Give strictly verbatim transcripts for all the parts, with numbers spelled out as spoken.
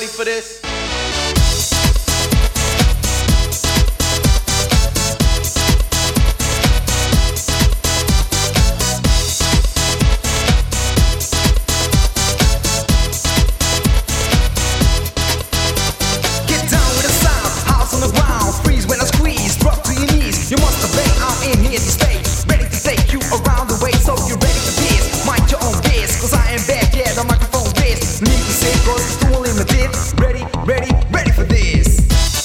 ready for this? Get down with the sound, house on the ground, freeze when I squeeze, drop to your knees. You must obey, I'm in here to stay, ready to take you around the way. So you're ready for this, mind your own biz, cause I am back, yeah, the microphone biz. Need to say, cause it's too limited. Ready, ready, ready for this.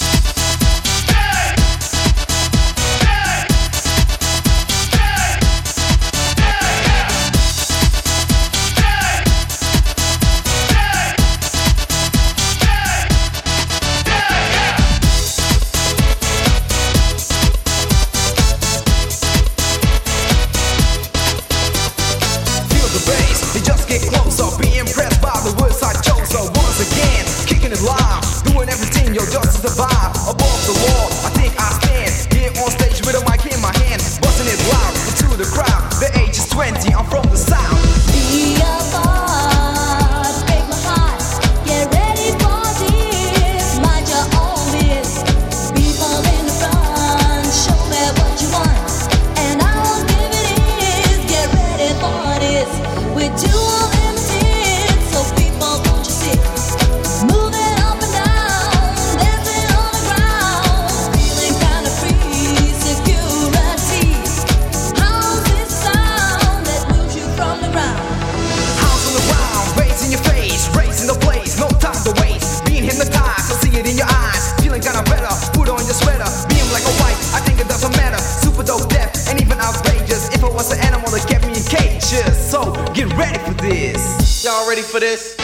You just get closer, be impressed by the words I chose. So once again, kicking it live, doing everything, yo, just to survive. Above the law, I think I stand here on stage with a mic in my hand, busting it loud into the crowd. The age is twenty, I'm from the south. Be a boss, break my heart. Get ready for this. Mind your own biz. People in the front, show me what you want, and I'll give it is. Get ready for this. We're too limited, so people don't you see? Moving up and down, dancing on the ground, feeling kinda free, security. How's this sound that moves you from the ground? House on the ground, bass in your face, raising the place, no time to waste. Being hypnotized, I see it in your eyes. Feeling kinda better, put on your sweater. Being like a white, I think it doesn't matter. Super dope, deaf, and even outrageous. If I was an animal that kept me in cages, so get ready for this. Y'all ready for this?